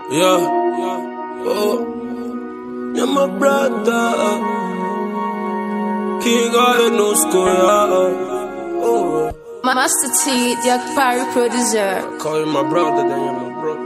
Yeah. Oh, you're my brother. King of the new school. Oh. Master T, the Akpari producer. I call you my brother, then you're my brother.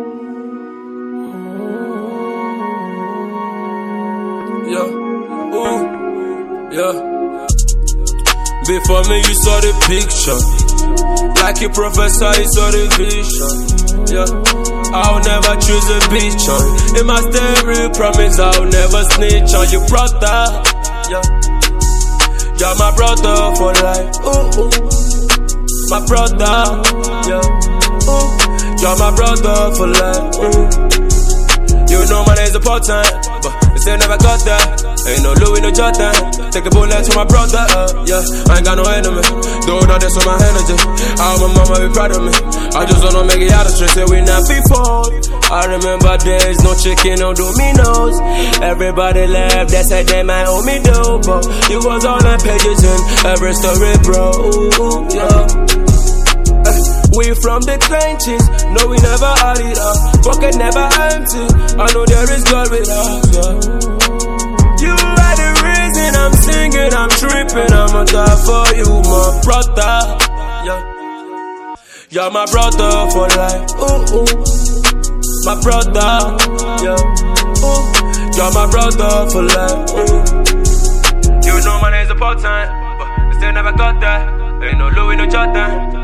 Yeah. Ooh. Yeah. Before me, you saw the picture. Like a professor, you saw the vision. Yeah. I'll never choose a bitch on. In my stereo, promise I'll never snitch on your brother. Yeah. You're my brother for life. Ooh, ooh. My brother. Yeah. Ooh. You're my brother for life. Ooh. You know my name's important, but they still never got that. Ain't no Louis, no Jordan. Take a bullet to my brother, yeah. I ain't got no enemy. Do all this with my energy. How my mama be proud of me. I just wanna make it out of stress, and we not before. I remember days, no chicken, no Domino's. Everybody left, they said they might owe me dough, but you was all the pages in every story, bro. Ooh, yeah. We from the trenches, no we never had it up. Pocket never empty, I know there is God with us, yeah. You are the reason I'm singing, I'm tripping, I'ma die for you, my brother, yeah. You're my brother for life, ooh, ooh. My brother, yeah, ooh. You're my brother for life, ooh. You know my name's important, but I still never got that. Ain't no Louis, no Jordan.